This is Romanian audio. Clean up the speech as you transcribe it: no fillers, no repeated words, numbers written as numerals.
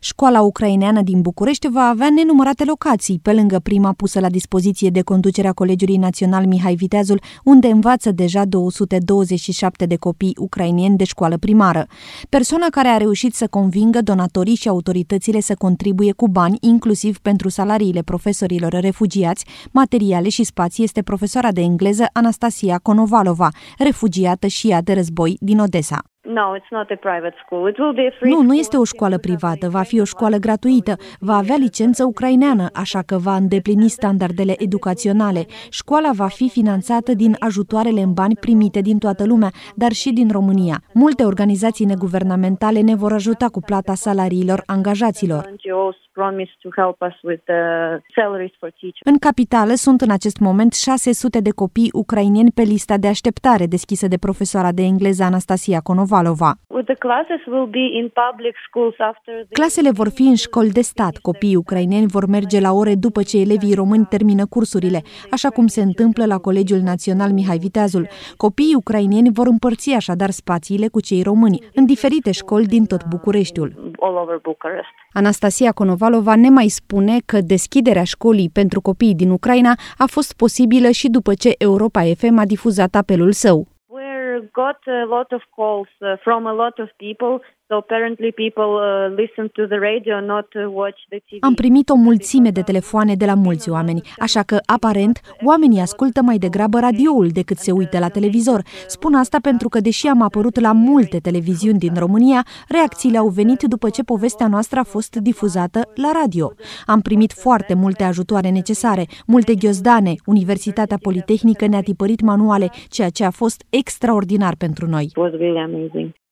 Școala ucraineană din București va avea nenumărate locații, pe lângă prima pusă la dispoziție de conducerea Colegiului Național Mihai Viteazul, unde învață deja 227 de copii ucraineni de școală primară. Persoana care a reușit să convingă donatorii și autoritățile să contribuie cu bani, inclusiv pentru salariile profesorilor refugiați, materiale și spații, este profesoara de engleză Anastasia Konovalova, refugiată și ea de război din Odessa. Nu este o școală privată, va fi o școală gratuită, va avea licență ucraineană, așa că va îndeplini standardele educaționale. Școala va fi finanțată din ajutoarele în bani primite din toată lumea, dar și din România. Multe organizații neguvernamentale ne vor ajuta cu plata salariilor angajaților. În capitală sunt în acest moment 600 de copii ucraineni pe lista de așteptare deschisă de profesoara de engleză Anastasia Konovalova. Clasele vor fi în școli de stat. Copiii ucraineni vor merge la ore după ce elevii români termină cursurile, așa cum se întâmplă la Colegiul Național Mihai Viteazul. Copiii ucraineni vor împărți așadar spațiile cu cei români în diferite școli din tot Bucureștiul. Anastasia Konovalova ne mai spune că deschiderea școlii pentru copiii din Ucraina a fost posibilă și după ce Europa FM a difuzat apelul său. Got a lot of calls from a lot of people, so apparently people listen to the radio, not watch the TV. Am primit o mulțime de telefoane de la mulți oameni, așa că, aparent, oamenii ascultă mai degrabă radioul decât se uită la televizor. Spun asta pentru că, deși am apărut la multe televiziuni din România, reacțiile au venit după ce povestea noastră a fost difuzată la radio. Am primit foarte multe ajutoare necesare, multe ghiozdane, Universitatea Politehnică ne-a tipărit manuale, ceea ce a fost extraordinar pentru noi.